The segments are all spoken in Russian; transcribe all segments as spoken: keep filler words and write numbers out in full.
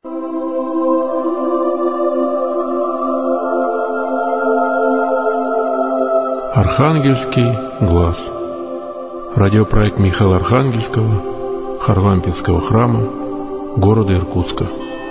Архангельский глаз. Радиопроект Михаила Архангельского, Харлампинского храма, города Иркутска.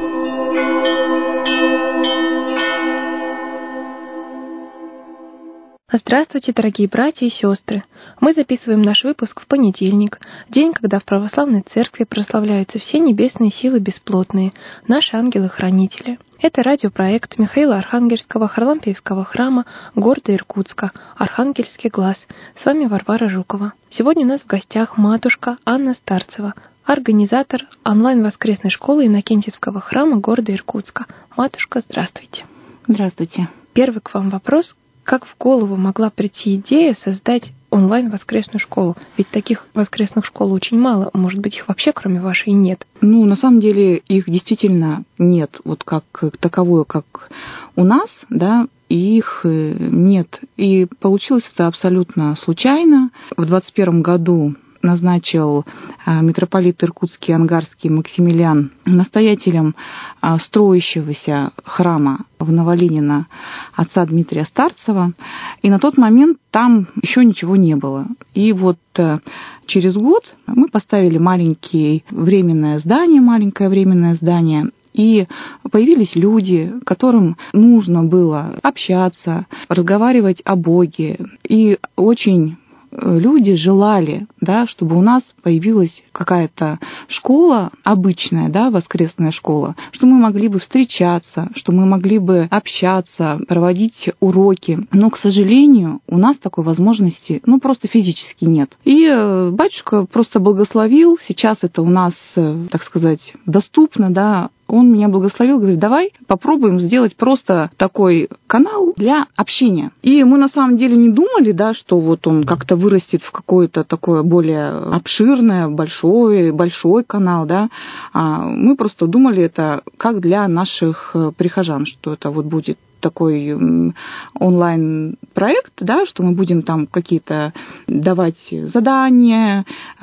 Здравствуйте, дорогие братья и сестры! Мы записываем наш выпуск в понедельник, день, когда в православной церкви прославляются все небесные силы бесплотные, наши ангелы-хранители. Это радиопроект Михаила Архангельского Харлампиевского храма города Иркутска, Архангельский глаз. С вами Варвара Жукова. Сегодня у нас в гостях матушка Анна Старцева, организатор онлайн-воскресной школы Иннокентьевского храма города Иркутска. Матушка, здравствуйте. Здравствуйте. Первый к вам вопрос. Как в голову могла прийти идея создать онлайн-воскресную школу? Ведь таких воскресных школ очень мало. Может быть, их вообще кроме вашей нет? Ну, на самом деле, их действительно нет, вот как таковое, как у нас, да, и их нет. И получилось это абсолютно случайно. В двадцать первом году назначил митрополит Иркутский Ангарский Максимилиан настоятелем строящегося храма в Новолинино отца Дмитрия Старцева. И на тот момент там еще ничего не было. И вот через год мы поставили маленькое временное здание, маленькое временное здание, и появились люди, которым нужно было общаться, разговаривать о Боге. И очень люди желали, да, чтобы у нас появилась какая-то школа обычная, да, воскресная школа, что мы могли бы встречаться, что мы могли бы общаться, проводить уроки. Но, к сожалению, у нас такой возможности, ну, просто физически нет. И батюшка просто благословил. Сейчас это у нас, так сказать, доступно, да. Он меня благословил, говорит, давай попробуем сделать просто такой канал для общения. И мы на самом деле не думали, да, что вот он как-то вырастет в какое-то такое более обширное, большой, большой канал, да. А мы просто думали это как для наших прихожан, что это вот будет такой онлайн-проект, да, что мы будем там какие-то давать задания,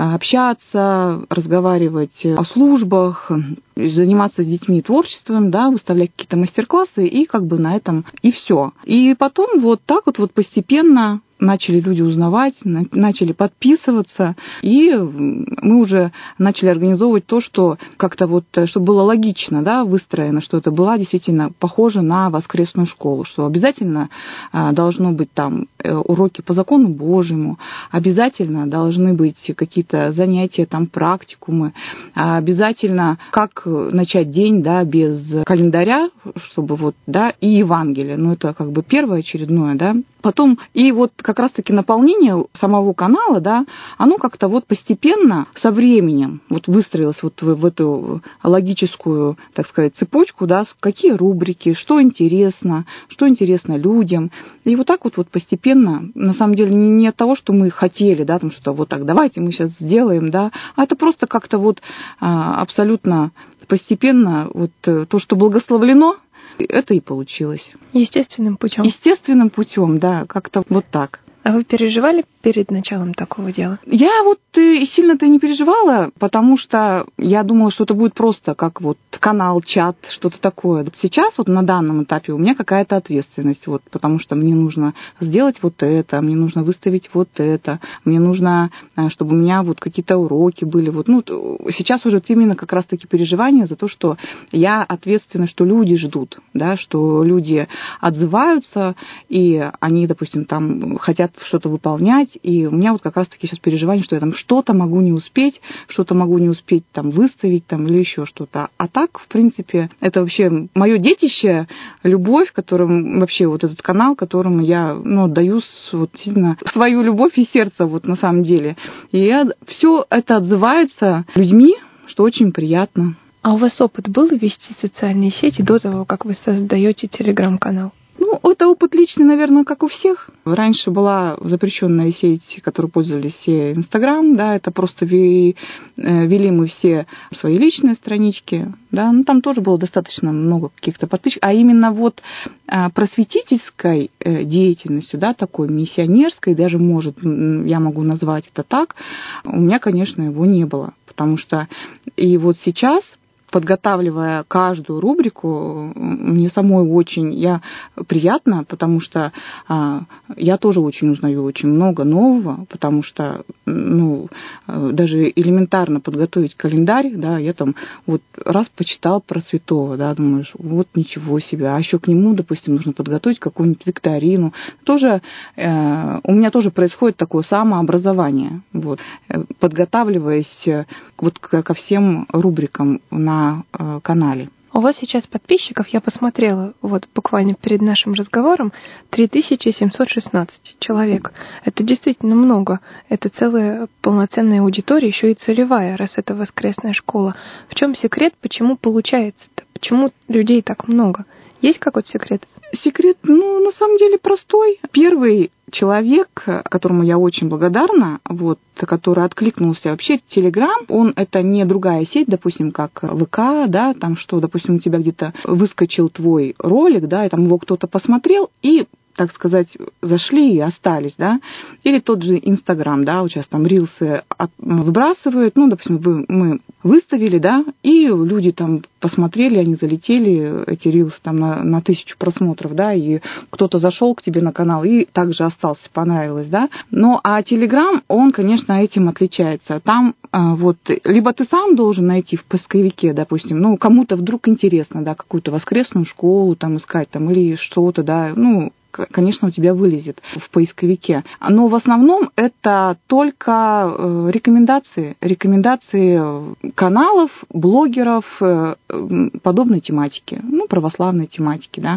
общаться, разговаривать о службах, заниматься с детьми творчеством, да, выставлять какие-то мастер-классы, и как бы на этом и все. И потом вот так вот, вот постепенно начали люди узнавать, начали подписываться, и мы уже начали организовывать то, что как-то вот, чтобы было логично, да, выстроено, что это была действительно похоже на воскресную школу, что обязательно должно быть там уроки по закону Божьему, обязательно должны быть какие-то занятия, там практикумы, обязательно как начать день, да, без календаря, чтобы вот, да, и Евангелие, ну это как бы первое очередное, да. Потом и вот как раз-таки наполнение самого канала, да, оно как-то вот постепенно со временем вот выстроилось вот в, в эту логическую, так сказать, цепочку, да, какие рубрики, что интересно, что интересно людям. И вот так вот, вот постепенно, на самом деле, не, не от того, что мы хотели, да, там что-то вот так, давайте мы сейчас сделаем, да, а это просто как-то вот а, абсолютно постепенно вот то, что благословлено, это и получилось. Естественным путем. Естественным путем, да, как-то вот так. А вы переживали перед началом такого дела? Я вот и сильно-то не переживала, потому что я думала, что это будет просто как вот канал, чат, что-то такое. Сейчас вот на данном этапе у меня какая-то ответственность, вот, потому что мне нужно сделать вот это, мне нужно выставить вот это, мне нужно, чтобы у меня вот какие-то уроки были. Вот, ну, сейчас уже именно как раз-таки переживание за то, что я ответственна, что люди ждут, да, что люди отзываются, и они, допустим, там хотят что-то выполнять, и у меня вот как раз-таки сейчас переживание, что я там что-то могу не успеть, что-то могу не успеть там выставить там, или еще что-то. А так, в принципе, это вообще мое детище, любовь, которым вообще вот этот канал, которому я, ну, отдаю вот, сильно свою любовь и сердце вот на самом деле. И я, все это отзывается людьми, что очень приятно. А у вас опыт был вести социальные сети до того, как вы создаете телеграм-канал? Ну, это опыт личный, наверное, как у всех. Раньше была запрещенная сеть, которой пользовались все Инстаграм, да, это просто вели, вели мы все свои личные странички, да, ну, там тоже было достаточно много каких-то подписчиков, а именно вот просветительской деятельностью, да, такой миссионерской, даже, может, я могу назвать это так, у меня, конечно, его не было, потому что и вот сейчас подготавливая каждую рубрику, мне самой очень я, приятно, потому что а, я тоже очень узнаю очень много нового, потому что ну, даже элементарно подготовить календарь, да, я там вот раз почитал про святого, да, думаешь, вот ничего себе, а еще к нему, допустим, нужно подготовить какую-нибудь викторину. Тоже э, у меня тоже происходит такое самообразование, вот, подготавливаясь вот ко всем рубрикам на э, канале. У вас сейчас подписчиков, я посмотрела, вот буквально перед нашим разговором, три тысячи семьсот шестнадцать человек. Это действительно много. Это целая полноценная аудитория, еще и целевая, раз это воскресная школа. В чем секрет, почему получается-то? Почему людей так много? Есть какой-то секрет? Секрет, ну, на самом деле простой. Первый человек, которому я очень благодарна, вот, который откликнулся вообще, Телеграм, он это не другая сеть, допустим, как ВК, да, там что, допустим, у тебя где-то выскочил твой ролик, да, и там его кто-то посмотрел, и, так сказать, зашли и остались, да, или тот же Инстаграм, да, вот сейчас там рилсы выбрасывают, ну, допустим, мы выставили, да, и люди там посмотрели, они залетели, эти рилсы там на, на тысячу просмотров, да, и кто-то зашел к тебе на канал и также остался, понравилось, да. Ну, а Телеграм, он, конечно, этим отличается. Там вот либо ты сам должен найти в поисковике, допустим, ну, кому-то вдруг интересно, да, какую-то воскресную школу там искать, там, или что-то, да, ну, конечно, у тебя вылезет в поисковике. Но в основном это только рекомендации, рекомендации каналов, блогеров подобной тематики, ну, православной тематики, да.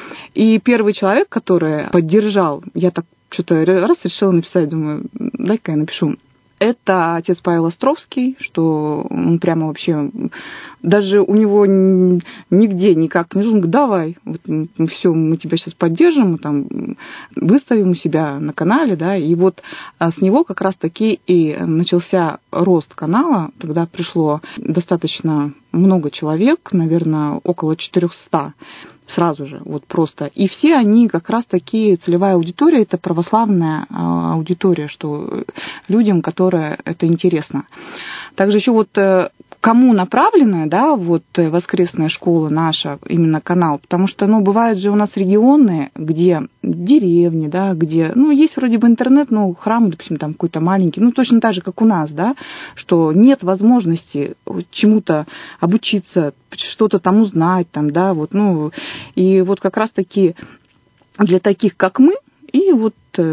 И первый человек, который поддержал, я так что-то раз решила написать, думаю, дай-ка я напишу. Это отец Павел Островский, что он прямо вообще, даже у него нигде никак не нужно, давай, вот, все, мы тебя сейчас поддержим, мы там выставим у себя на канале, да, и вот с него как раз-таки и начался рост канала, тогда пришло достаточно много человек, наверное, около четыреста сразу же, вот просто. И все они как раз такие, целевая аудитория, это православная аудитория, что людям, которые это интересно. Также еще вот кому направленная, да, вот воскресная школа наша, именно канал, потому что, ну, бывают же у нас регионы, где деревни, да, где, ну, есть вроде бы интернет, но храм, допустим, там какой-то маленький, ну, точно так же, как у нас, да, что нет возможности чему-то обучиться, что-то там узнать, там, да, вот, ну, и вот как раз-таки для таких, как мы, и вот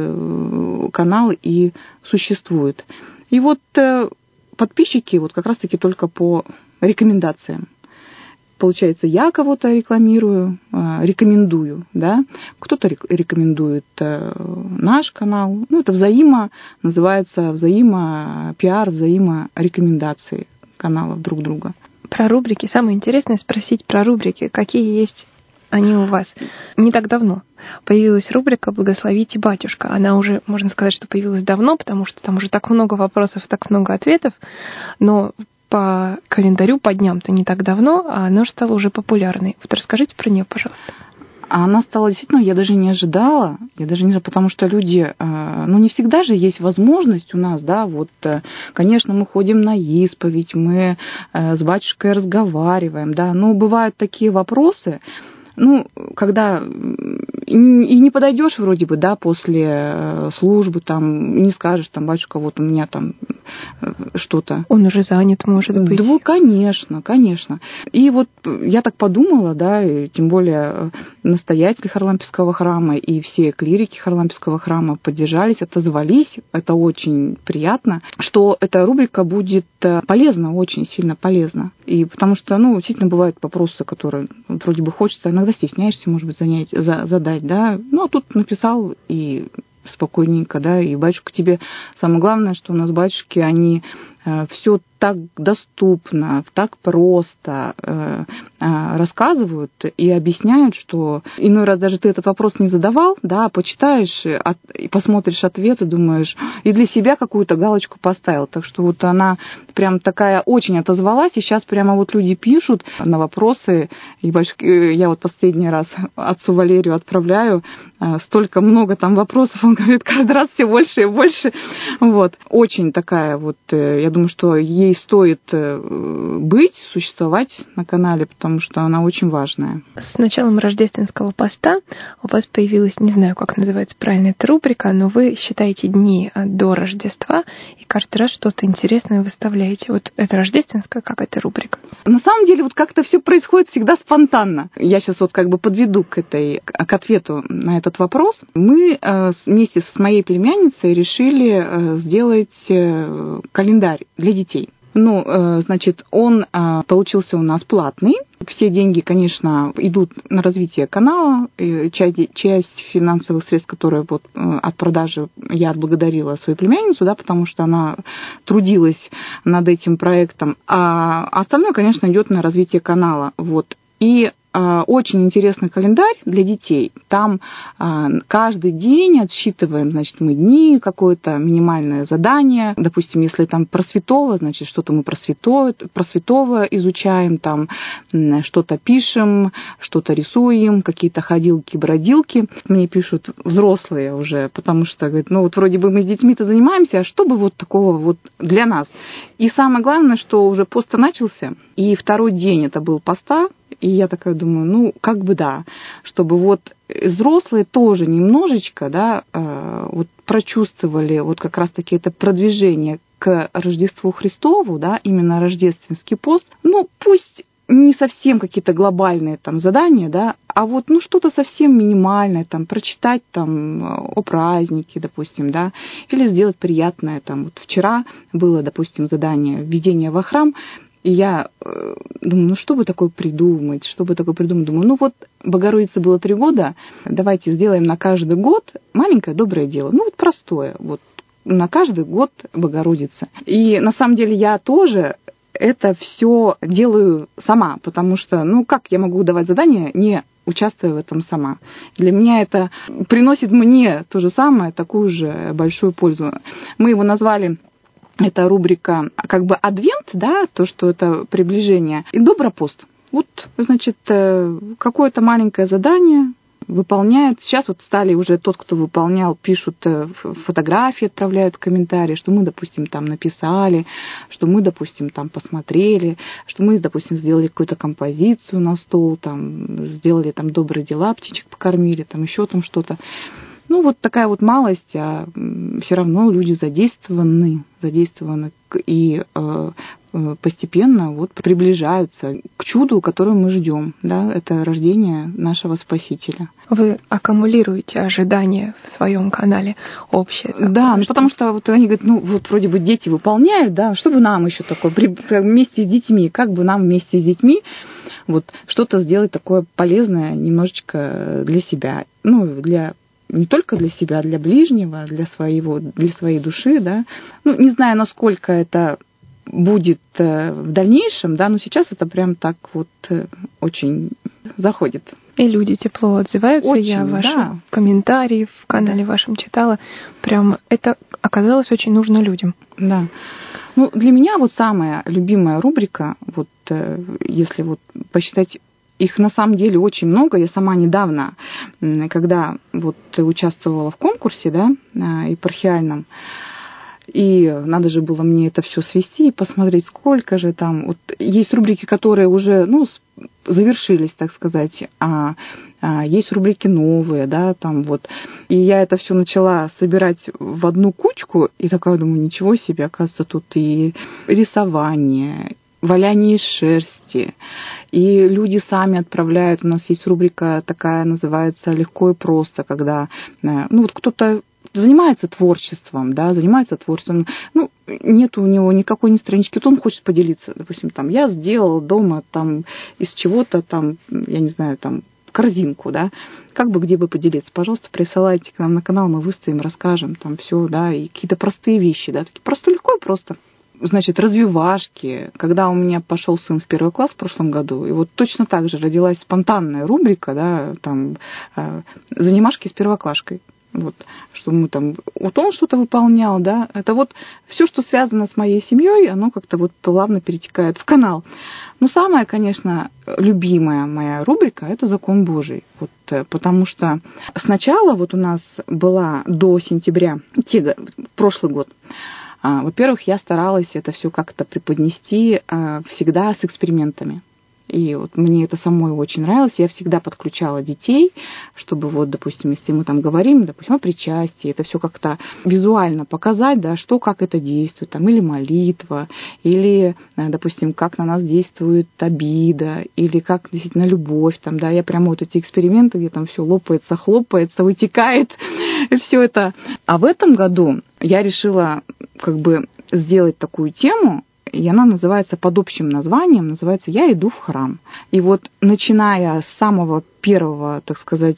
э, канал и существует. И вот э, подписчики вот как раз-таки только по рекомендациям. Получается, я кого-то рекламирую, рекомендую, да, кто-то рекомендует наш канал. Ну, это взаимо, называется взаимо-пиар, взаиморекомендации каналов друг друга. Про рубрики. Самое интересное спросить про рубрики. Какие есть они у вас? Не так давно появилась рубрика «Благословите батюшка». Она уже, можно сказать, что появилась давно, потому что там уже так много вопросов, так много ответов, но по календарю, по дням-то не так давно, а она стала уже популярной. Вот расскажите про нее, пожалуйста. А она стала действительно, я даже не ожидала, я даже не ожидала, потому что люди, ну, не всегда же есть возможность у нас, да, вот, конечно, мы ходим на исповедь, мы с батюшкой разговариваем, да, но бывают такие вопросы, ну, когда и не подойдешь вроде бы, да, после службы, там, не скажешь, там, батюшка, вот у меня там что-то. Он уже занят, может быть. Да, конечно, конечно. И вот я так подумала, да, и тем более настоятель Харлампийского храма и все клирики Харлампийского храма поддержались, отозвались, это очень приятно, что эта рубрика будет полезна, очень сильно полезна. И потому что, ну, действительно бывают вопросы, которые вроде бы хочется, иногда стесняешься, может быть, занять, за, задать, да, ну, а тут написал и спокойненько, да, и батюшка тебе, самое главное, что у нас батюшки, они э, все так доступно, так просто э, э, рассказывают и объясняют, что иной раз даже ты этот вопрос не задавал, да, почитаешь от, и посмотришь ответ и думаешь, и для себя какую-то галочку поставил. Так что вот она прям такая очень отозвалась, и сейчас прямо вот люди пишут на вопросы, И больш... я вот последний раз отцу Валерию отправляю, столько много там вопросов, он говорит, каждый раз все больше и больше. Вот. Очень такая вот, я думаю, что ей стоит быть, существовать на канале, потому что она очень важная. С началом рождественского поста у вас появилась, не знаю, как называется правильно эта рубрика, но вы считаете дни до Рождества и каждый раз что-то интересное выставляете. Вот это рождественская, как эта рубрика? На самом деле вот как-то все происходит всегда спонтанно. Я сейчас вот как бы подведу к этой, к ответу на этот вопрос. Мы вместе с моей племянницей решили сделать календарь для детей. Ну, значит, он получился у нас платный. Все деньги, конечно, идут на развитие канала. Часть, часть финансовых средств, которые вот от продажи я отблагодарила свою племянницу, да, потому что она трудилась над этим проектом. А остальное, конечно, идет на развитие канала. Вот. И очень интересный календарь для детей. Там каждый день отсчитываем, значит, мы дни, какое-то минимальное задание. Допустим, если там про святого, значит, что-то мы про святого, про святого изучаем, там что-то пишем, что-то рисуем, какие-то ходилки-бродилки. Мне пишут взрослые уже, потому что, говорят, ну вот вроде бы мы с детьми-то занимаемся, а что бы вот такого вот для нас? И самое главное, что уже пост начался, и второй день это был поста, и я такая думаю, ну, как бы да, чтобы вот взрослые тоже немножечко, да, вот прочувствовали вот как раз-таки это продвижение к Рождеству Христову, да, именно рождественский пост. Ну, пусть не совсем какие-то глобальные там задания, да, а вот, ну, что-то совсем минимальное, там, прочитать там о празднике, допустим, да, или сделать приятное, там, вот вчера было, допустим, задание введение во храм. И я э, думаю, ну что бы такое придумать, что бы такое придумать? Думаю, ну вот Богородице было три года, давайте сделаем на каждый год маленькое доброе дело. Ну вот простое, вот на каждый год Богородица. И на самом деле я тоже это все делаю сама, потому что, ну как я могу давать задания, не участвуя в этом сама. Для меня это приносит мне то же самое, такую же большую пользу. Мы его назвали... Это рубрика как бы адвент, да, то, что это приближение, и добропост. Вот, значит, какое-то маленькое задание выполняют. Сейчас вот стали уже тот, кто выполнял, пишут фотографии, отправляют комментарии, что мы, допустим, там написали, что мы, допустим, там посмотрели, что мы, допустим, сделали какую-то композицию на стол, там, сделали там добрые дела, птичек покормили, там еще там что-то. Ну, вот такая вот малость, а все равно люди задействованы, задействованы и э, постепенно вот приближаются к чуду, которое мы ждем, да, это рождение нашего Спасителя. Вы аккумулируете ожидания в своем канале общее? Да, ну, потому что вот они говорят, ну, вот вроде бы дети выполняют, да, что бы нам еще такое, вместе с детьми, как бы нам вместе с детьми вот что-то сделать такое полезное немножечко для себя, ну, для не только для себя, для ближнего, для своего, для своей души, да. Ну, не знаю, насколько это будет в дальнейшем, да, но сейчас это прям так вот очень заходит. И люди тепло отзываются. Очень, я ваши да. комментарии в канале вашем читала. Прям это оказалось очень нужно людям. Да. Ну, для меня вот самая любимая рубрика, вот если вот посчитать, их на самом деле очень много. Я сама недавно, когда вот участвовала в конкурсе, да, епархиальном, и надо же было мне это все свести и посмотреть, сколько же там. Вот есть рубрики, которые уже, ну, завершились, так сказать, а, а есть рубрики новые, да, там вот. И я это все начала собирать в одну кучку, и такая думаю, ничего себе, оказывается, тут и рисование, валяние из шерсти. И люди сами отправляют. У нас есть рубрика такая, называется «Легко и просто», когда, ну, вот кто-то занимается творчеством, да, занимается творчеством, ну, нет у него никакой ни странички, вот он хочет поделиться, допустим, там, я сделал дома там из чего-то там, я не знаю, там, корзинку, да, как бы где бы поделиться, пожалуйста, присылайте к нам на канал, мы выставим, расскажем, там, все, да, и какие-то простые вещи, да, такие просто легко и просто. Значит, развивашки. Когда у меня пошел сын в первый класс в прошлом году, и вот точно так же родилась спонтанная рубрика, да, там, занимашки с первоклашкой. Вот, чтобы мы там, вот он что-то выполнял, да, это вот все, что связано с моей семьей, оно как-то вот плавно перетекает в канал. Но самая, конечно, любимая моя рубрика – это «Закон Божий», вот, потому что сначала вот у нас была до сентября, те, прошлый год, во-первых, я старалась это все как-то преподнести всегда с экспериментами. И вот мне это самой очень нравилось. Я всегда подключала детей, чтобы вот, допустим, если мы там говорим, допустим, о причастии, это все как-то визуально показать, да, что, как это действует, там, или молитва, или, допустим, как на нас действует обида, или как действительно любовь, там, да, я прямо вот эти эксперименты, где там все лопается, хлопается, вытекает, и все это. А в этом году я решила как бы сделать такую тему, и она называется под общим названием, называется «Я иду в храм». И вот начиная с самого первого, так сказать,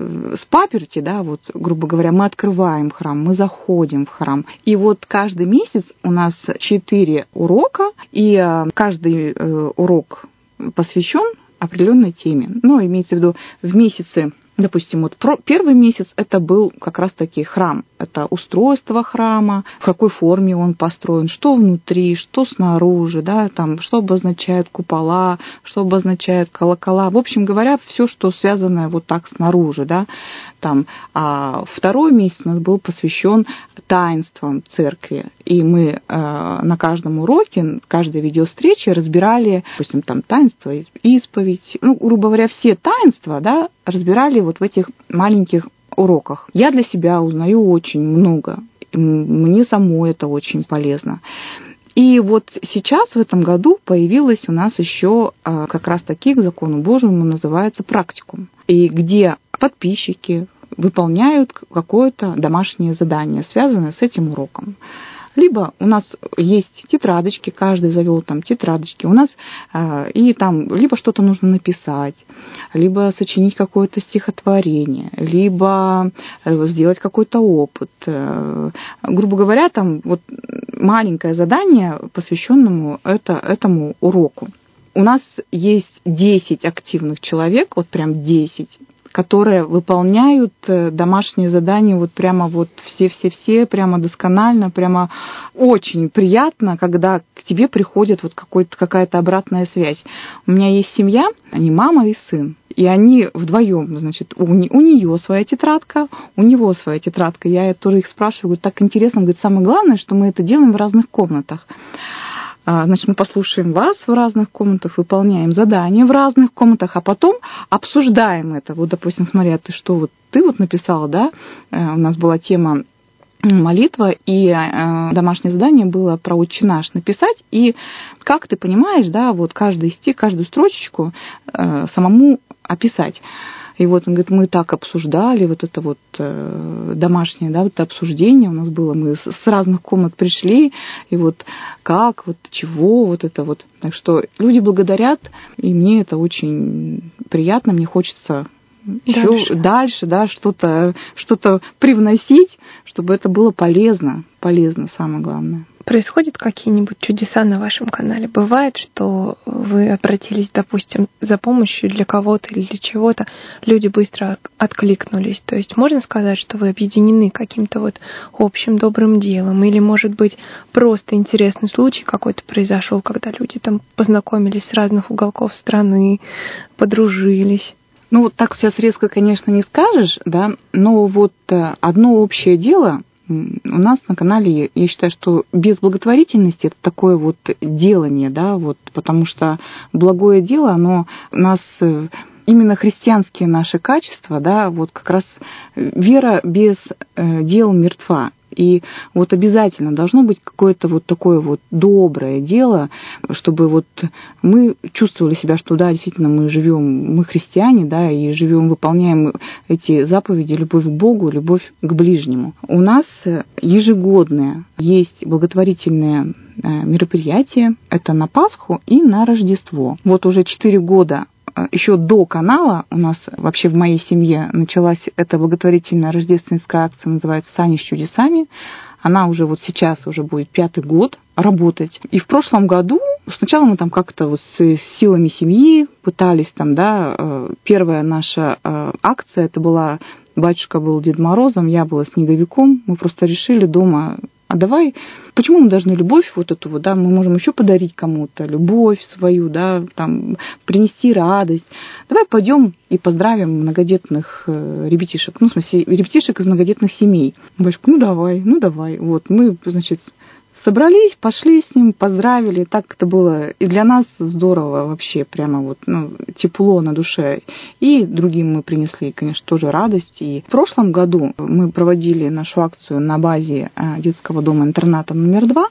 с паперти, да, вот, грубо говоря, мы открываем храм, мы заходим в храм. И вот каждый месяц у нас четыре урока, и каждый урок посвящен определенной теме. Ну, имеется в виду, в месяце, допустим, вот первый месяц это был как раз-таки храм. Это устройство храма, в какой форме он построен, что внутри, что снаружи, да, там, что обозначают купола, что обозначают колокола. В общем говоря, все, что связано вот так снаружи, да, там. А второй месяц у нас был посвящен таинствам церкви. И мы э, на каждом уроке, каждой видеовстрече разбирали, допустим, там таинство, исповедь, ну, грубо говоря, все таинства, да, разбирали вот в этих маленьких уроках. Я для себя узнаю очень много. Мне самой это очень полезно. И вот сейчас, в этом году, появилось у нас еще как раз таки к закону Божьему называется практикум. И где подписчики выполняют какое-то домашнее задание, связанное с этим уроком. Либо у нас есть тетрадочки, каждый завел там тетрадочки, у нас э, и там либо что-то нужно написать, либо сочинить какое-то стихотворение, либо э, сделать какой-то опыт. Э, грубо говоря, там вот маленькое задание, посвященному это, этому уроку. У нас есть десять активных человек, вот прям десять, которые выполняют домашние задания вот прямо вот все-все-все, прямо досконально, прямо очень приятно, когда к тебе приходит вот какой-то, какая-то обратная связь. У меня есть семья, они мама и сын, и они вдвоем, значит, у, у нее своя тетрадка, у него своя тетрадка. Я тоже их спрашиваю, говорю, так интересно, говорит, самое главное, что мы это делаем в разных комнатах. Значит, мы послушаем вас в разных комнатах, выполняем задания в разных комнатах, а потом обсуждаем это. Вот, допустим, смотри, а ты что, вот ты вот написала, да? У нас была тема молитва, и домашнее задание было про «Отче наш» написать, и как ты понимаешь, да, вот каждый стих, каждую строчечку самому описать. И вот он говорит, мы так обсуждали, вот это вот э, домашнее, да, вот это обсуждение у нас было, мы с, с разных комнат пришли, и вот как, вот чего, вот это вот. Так что люди благодарят, и мне это очень приятно, мне хочется еще дальше, дальше да, что-то, что-то привносить, чтобы это было полезно, полезно, самое главное. Происходят какие-нибудь чудеса на вашем канале? Бывает, что вы обратились, допустим, за помощью для кого-то или для чего-то, люди быстро откликнулись. То есть можно сказать, что вы объединены каким-то вот общим добрым делом? Или, может быть, просто интересный случай какой-то произошел, когда люди там познакомились с разных уголков страны, подружились? Ну, вот так сейчас резко, конечно, не скажешь, да, но вот одно общее дело у нас на канале, я считаю, что без благотворительности это такое вот делание, да, вот, потому что благое дело, оно у нас именно христианские наши качества, да, вот как раз вера без дел мертва. И вот обязательно должно быть какое-то вот такое вот доброе дело, чтобы вот мы чувствовали себя, что да, действительно мы живем, мы христиане, да, и живем, выполняем эти заповеди, любовь к Богу, любовь к ближнему. У нас ежегодное есть благотворительное мероприятие, это на Пасху и на Рождество. Вот уже четыре года. Еще до канала у нас вообще в моей семье началась эта благотворительная рождественская акция, называется «Сани с чудесами». Она уже вот сейчас уже будет пятый год работать. И в прошлом году сначала мы там как-то вот с силами семьи пытались там, да, первая наша акция, это была батюшка был Дедом Морозом, я была снеговиком. Мы просто решили дома, а давай, почему мы должны любовь вот эту вот, да, мы можем еще подарить кому-то любовь свою, да, там, принести радость. Давай пойдем и поздравим многодетных ребятишек, ну, в смысле, ребятишек из многодетных семей. Батюшка, ну, давай, ну, давай. Вот, мы, значит, собрались, пошли с ним, поздравили. Так это было и для нас здорово вообще, прямо вот, ну, тепло на душе. И другим мы принесли, конечно, тоже радость. И в прошлом году мы проводили нашу акцию на базе детского дома-интерната номер два.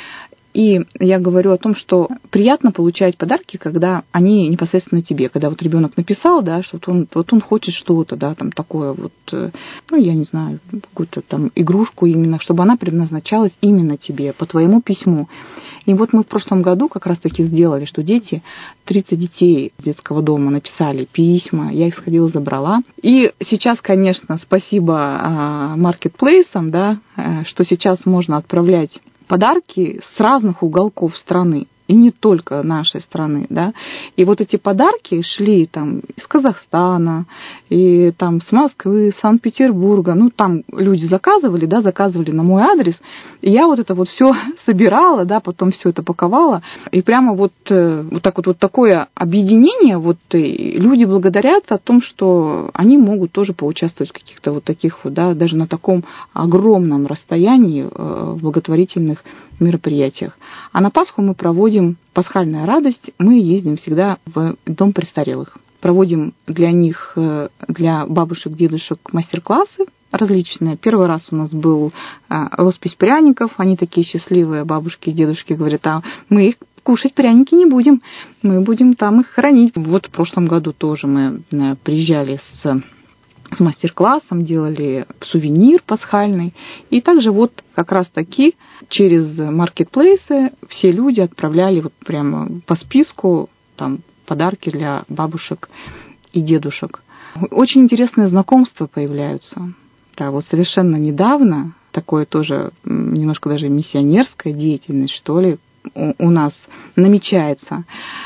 И я говорю о том, что приятно получать подарки, когда они непосредственно тебе. Когда вот ребенок написал, да, что вот он, вот он хочет что-то, да, там такое вот, ну, я не знаю, какую-то там игрушку именно, чтобы она предназначалась именно тебе, по твоему письму. И вот мы в прошлом году как раз-таки сделали, что дети, тридцать детей детского дома написали письма, я их сходила, забрала. И сейчас, конечно, спасибо маркетплейсам, да, что сейчас можно отправлять подарки с разных уголков страны, и не только нашей страны, да. И вот эти подарки шли там из Казахстана, и там с Москвы, Санкт-Петербурга, ну, там люди заказывали, да, заказывали на мой адрес, и я вот это вот все собирала, да, потом все это паковала, и прямо вот, вот так вот, вот такое объединение, вот люди благодарят о том, что они могут тоже поучаствовать в каких-то вот таких вот, да, даже на таком огромном расстоянии в благотворительных мероприятиях. А на Пасху мы проводим пасхальная радость, мы ездим всегда в дом престарелых. Проводим для них, для бабушек, дедушек мастер-классы различные. Первый раз у нас был роспись пряников, они такие счастливые, бабушки и дедушки говорят, а мы их кушать пряники не будем, мы будем там их хранить. Вот в прошлом году тоже мы приезжали с с мастер-классом, делали сувенир пасхальный. И также вот как раз-таки через маркетплейсы все люди отправляли вот прямо по списку там подарки для бабушек и дедушек. Очень интересные знакомства появляются. Да, вот совершенно недавно такое тоже немножко даже миссионерская деятельность, что ли, у нас намечается.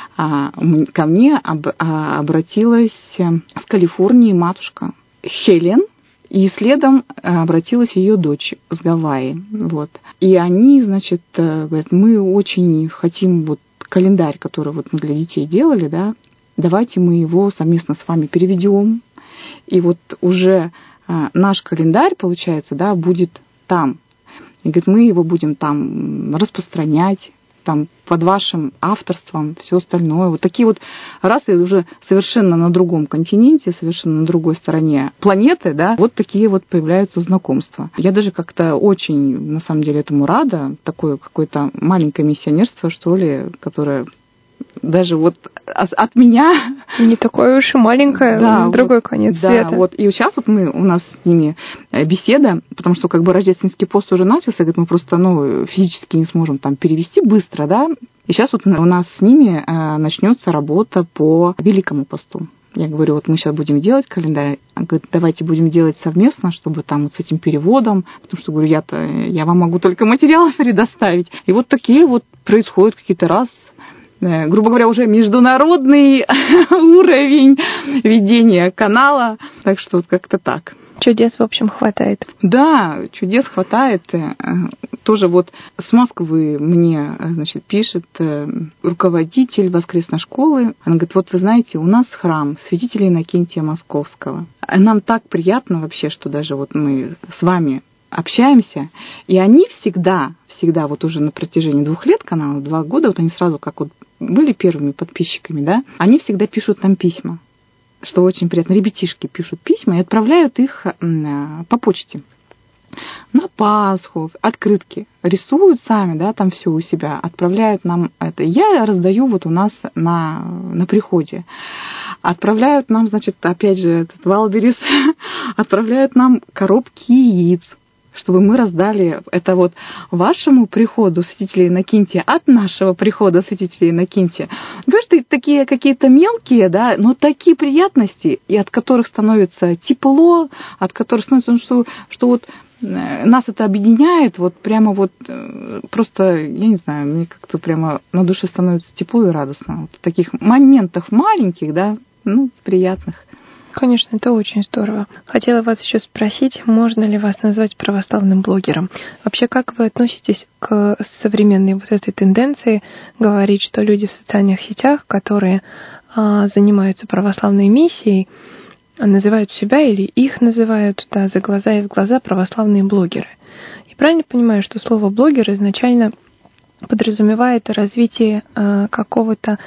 Ко мне обратилась с Калифорнии матушка Хелен, и следом обратилась ее дочь с Гавайи. Вот. И они, значит, говорят, мы очень хотим вот календарь, который вот мы для детей делали, да, давайте мы его совместно с вами переведем. И вот уже наш календарь, получается, да, будет там. И говорит, мы его будем там распространять, там, под вашим авторством, все остальное. Вот такие вот, раз и уже совершенно на другом континенте, совершенно на другой стороне планеты, да, вот такие вот появляются знакомства. Я даже как-то очень, на самом деле, этому рада. Такое какое-то маленькое миссионерство, что ли, которое даже вот от меня... Не такое уж и маленькое, да, другой вот, конец да, света. Вот. И сейчас вот мы, у нас с ними беседа, потому что как бы рождественский пост уже начался, говорит, мы просто ну, физически не сможем там перевести быстро, да. И сейчас вот у нас с ними начнется работа по Великому посту. Я говорю, вот мы сейчас будем делать календарь, говорит, давайте будем делать совместно, чтобы там вот с этим переводом, потому что, говорю, я-то, я вам могу только материалы предоставить. И вот такие вот происходят какие-то раз, грубо говоря, уже международный уровень ведения канала. Так что вот как-то так. Чудес, в общем, хватает. Да, чудес хватает. Тоже вот с Москвы мне, значит, пишет руководитель воскресной школы. Она говорит, вот вы знаете, у нас храм святителя Иннокентия Московского. Нам так приятно вообще, что даже вот мы с вами общаемся, и они всегда, всегда вот уже на протяжении двух лет канала, два года, вот они сразу как вот были первыми подписчиками, да, они всегда пишут нам письма, что очень приятно. Ребятишки пишут письма и отправляют их по почте. На Пасху, открытки рисуют сами, да, там все у себя, отправляют нам это. Я раздаю вот у нас на, на приходе. Отправляют нам, значит, опять же, этот Валберис, отправляют нам коробки яиц, чтобы мы раздали это вот вашему приходу святителя Иннокентия от нашего прихода святителя Иннокентия. Понимаешь, такие какие-то мелкие, да, но такие приятности, и от которых становится тепло, от которых становится, что, что вот нас это объединяет, вот прямо вот просто, я не знаю, мне как-то прямо на душе становится тепло и радостно. Вот в таких моментах маленьких, да, ну, приятных. Конечно, это очень здорово. Хотела вас еще спросить, можно ли вас назвать православным блогером? Вообще, как вы относитесь к современной вот этой тенденции говорить, что люди в социальных сетях, которые а, занимаются православной миссией, называют себя или их называют, да, за глаза и в глаза православные блогеры? И правильно понимаю, что слово «блогер» изначально подразумевает развитие а, какого-то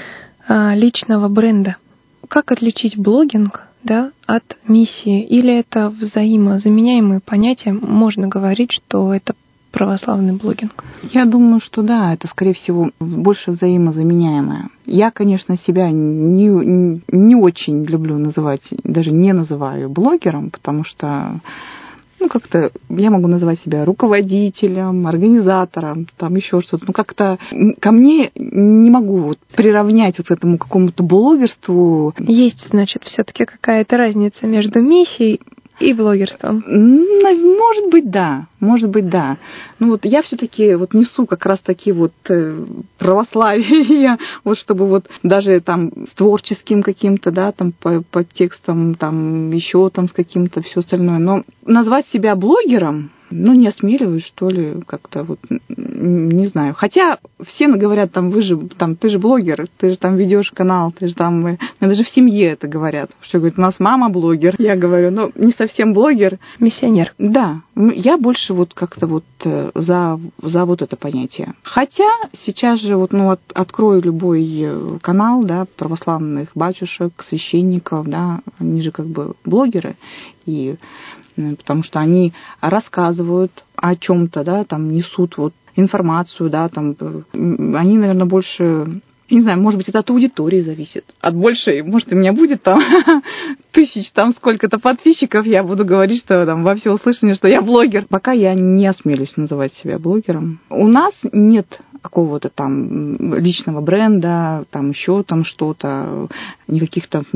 а, личного бренда? Как отличить блогинг, да, от миссии? Или это взаимозаменяемые понятия? Можно говорить, что это православный блогинг? Я думаю, что да, это, скорее всего, больше взаимозаменяемое. Я, конечно, себя не, не очень люблю называть, даже не называю блогером, потому что ну, как-то я могу называть себя руководителем, организатором, там еще что-то. Ну, как-то ко мне не могу вот приравнять вот к этому какому-то блогерству. Есть, значит, все-таки какая-то разница между миссией и блогерством? Может быть, да. Может быть, да. Ну вот я все-таки вот несу как раз таки вот православие, вот чтобы вот даже там с творческим каким-то, да, там по, по текстам, там еще там с каким-то все остальное. Но назвать себя блогером, ну, не осмеливаюсь, что ли, как-то вот, не знаю. Хотя все говорят, там, вы же, там, ты же блогер, ты же там ведешь канал, ты же там, мне даже в семье это говорят, что, говорят, у нас мама блогер. Я говорю, ну, не совсем блогер. Миссионер. Да, я больше вот как-то вот за, за вот это понятие. Хотя сейчас же вот, ну, от, открою любой канал, да, православных батюшек, священников, да, они же как бы блогеры, и потому что они рассказывают о чем-то, да, там несут вот информацию, да, там они, наверное, больше, не знаю, может быть, это от аудитории зависит, от большей, может, у меня будет там тысяч, там сколько-то подписчиков, я буду говорить, что там во всеуслышание, что я блогер. Пока я не осмелюсь называть себя блогером. У нас нет какого-то там личного бренда, там еще там что-то, никаких там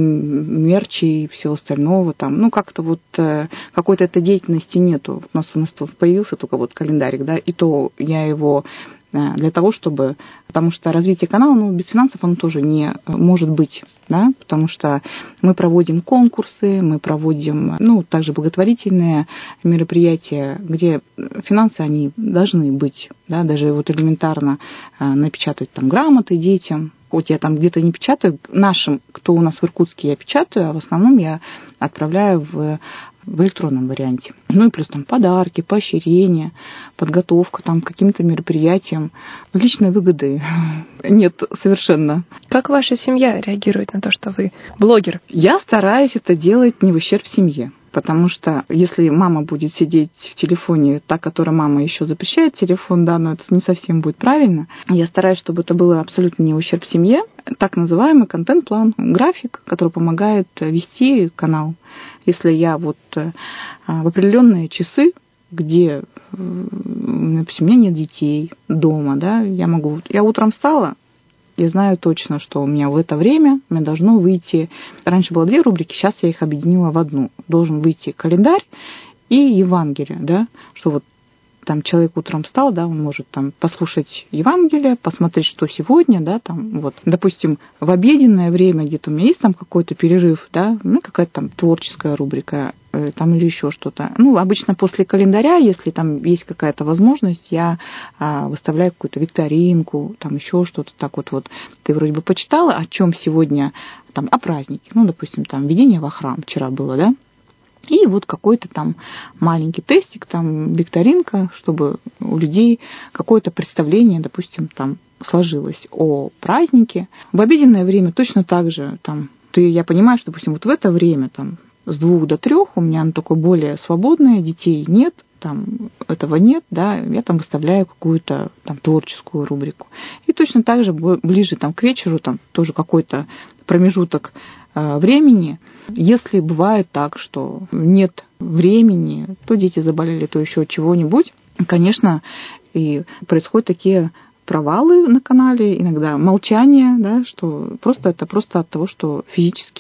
мерчей и всего остального там, ну, как-то вот какой-то этой деятельности нету. У нас, у нас появился только вот календарик, да, и то я его для того, чтобы... Потому что развитие канала, ну, без финансов оно тоже не может быть, да, потому что мы проводим конкурсы, мы проводим, ну, также благотворительные мероприятия, где финансы, они должны быть, да, даже вот элементарно напечатать там грамоты детям. Вот я там где-то не печатаю, нашим, кто у нас в Иркутске, я печатаю, а в основном я отправляю в в электронном варианте. Ну и плюс там подарки, поощрения, подготовка там к каким-то мероприятиям. Личной выгоды нет совершенно. Как ваша семья реагирует на то, что вы блогер? Я стараюсь это делать не в ущерб семье. Потому что если мама будет сидеть в телефоне, та, которая мама еще запрещает телефон, да, но это не совсем будет правильно. Я стараюсь, чтобы это было абсолютно не в ущерб семье. Так называемый контент-план, график, который помогает вести канал. Если я вот в определенные часы, где, допустим, у меня нет детей дома, да, я могу... Я утром встала, я знаю точно, что у меня в это время у меня должно выйти... Раньше было две рубрики, сейчас я их объединила в одну. Должен выйти календарь и Евангелие, да, что вот там человек утром встал, да, он может там послушать Евангелие, посмотреть, что сегодня, да, там, вот, допустим, в обеденное время где-то у меня есть там какой-то перерыв, да, ну, какая-то там творческая рубрика, э, там или еще что-то. Ну, обычно после календаря, если там есть какая-то возможность, я а, выставляю какую-то викторинку, там еще что-то, так вот, вот, ты вроде бы почитала, о чем сегодня, там, о празднике, ну, допустим, там, введение во храм вчера было, да, и вот какой-то там маленький тестик, там викторинка, чтобы у людей какое-то представление, допустим, там сложилось о празднике. В обеденное время точно так же, там, ты, я понимаю, что, допустим, вот в это время, там, с двух до трех у меня оно такое более свободное, детей нет, там, этого нет, да, я там выставляю какую-то там творческую рубрику. И точно так же ближе там к вечеру, там тоже какой-то промежуток э, времени. Если бывает так, что нет времени, то дети заболели, то еще чего-нибудь, конечно, и происходят такие провалы на канале, иногда молчание, да, что просто это просто от того, что физически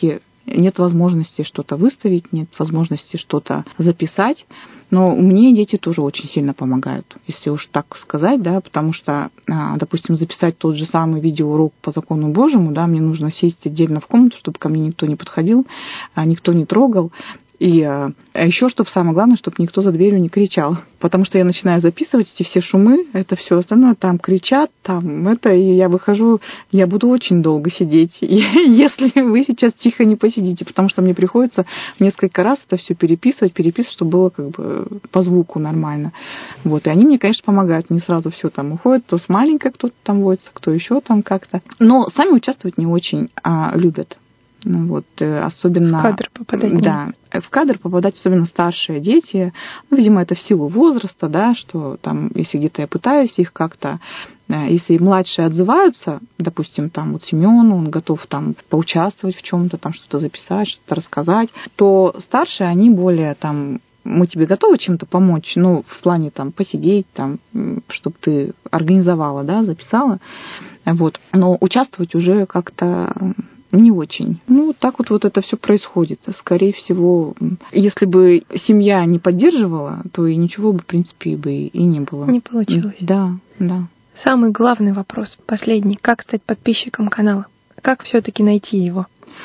нет возможности что-то выставить, нет возможности что-то записать. Но мне дети тоже очень сильно помогают, если уж так сказать, да, потому что, допустим, записать тот же самый видеоурок по закону Божьему, да, мне нужно сесть отдельно в комнату, чтобы ко мне никто не подходил, никто не трогал. И а еще, чтобы самое главное, чтобы никто за дверью не кричал. Потому что я начинаю записывать эти все шумы, это все остальное, там кричат, там это, и я выхожу, я буду очень долго сидеть, если вы сейчас тихо не посидите, потому что мне приходится несколько раз это все переписывать, переписывать, чтобы было как бы по звуку нормально. Вот, и они мне, конечно, помогают, не сразу все там уходит, то с маленькой кто-то там водится, кто еще там как-то. Но сами участвовать не очень а, любят. Ну, вот, особенно... В кадр попадать. Да, в кадр попадать особенно старшие дети. Ну, видимо, это в силу возраста, да, что там, если где-то я пытаюсь их как-то... Если младшие отзываются, допустим, там вот Семён, он готов там поучаствовать в чем-то, там что-то записать, что-то рассказать, то старшие, они более там... Мы тебе готовы чем-то помочь, ну, в плане там посидеть, там, чтобы ты организовала, да, записала, вот. Но участвовать уже как-то... Не очень. Ну, так вот, вот это все происходит. Скорее всего, если бы семья не поддерживала, то и ничего бы, в принципе, бы и не было. Не получилось. Да, да. Самый главный вопрос, последний. Как стать подписчиком канала? Как все-таки найти его?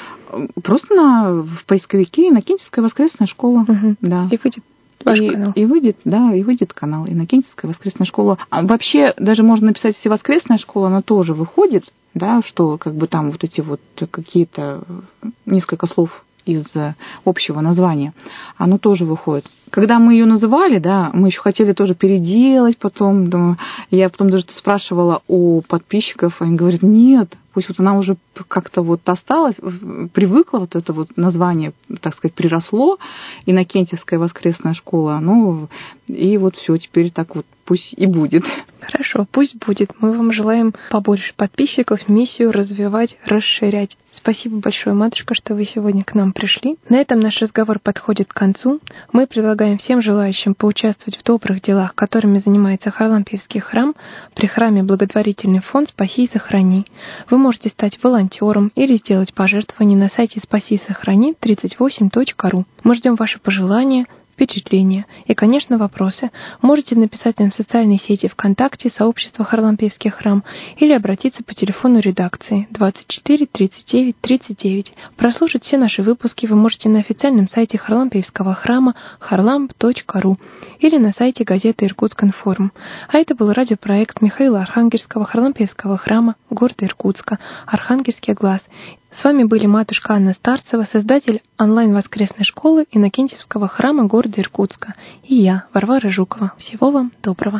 Просто на, в поисковике «Иннокентьевская воскресная школа». Угу. Да. И выйдет ваш и, канал. И выйдет, да, и выйдет канал «Иннокентьевская воскресная школа». А вообще, даже можно написать, если «Воскресная школа», она тоже выходит, да, что как бы там вот эти вот какие-то несколько слов из общего названия, оно тоже выходит. Когда мы ее называли, да, мы еще хотели тоже переделать потом, да, я потом даже спрашивала у подписчиков, они говорят, нет, пусть вот она уже как-то вот осталась, привыкла вот это вот название, так сказать, приросло, Иннокентьевская воскресная школа, ну, и вот все, теперь так вот пусть и будет. Хорошо, пусть будет. Мы вам желаем побольше подписчиков, миссию развивать, расширять. Спасибо большое, матушка, что вы сегодня к нам пришли. На этом наш разговор подходит к концу. Мы предлагаем всем желающим поучаствовать в добрых делах, которыми занимается Харлампиевский храм, при храме благотворительный фонд «Спаси и сохрани». Вы можете стать волонтером или сделать пожертвование на сайте спаси сохрани тридцать восемь точка ру. Мы ждем ваши пожелания, впечатления и, конечно, вопросы. Можете написать нам в социальной сети ВКонтакте сообщество Харлампиевский храм или обратиться по телефону редакции двадцать четыре тридцать девять тридцать девять. Прослушать все наши выпуски вы можете на официальном сайте Харлампиевского храма харламп точка ру или на сайте газеты «Иркутскинформ». А это был радиопроект Михаила Архангельского Харлампиевского храма города Иркутска «Архангельский глаз». С вами были матушка Анна Старцева, создатель онлайн-воскресной школы Иннокентьевского храма города Иркутска, и я, Варвара Жукова. Всего вам доброго.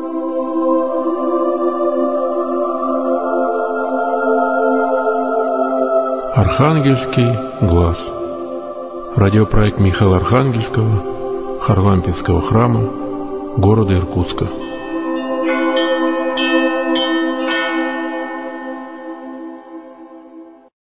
Архангельский глаз. Радиопроект Михаила Архангельского, Харлампиевского храма города Иркутска.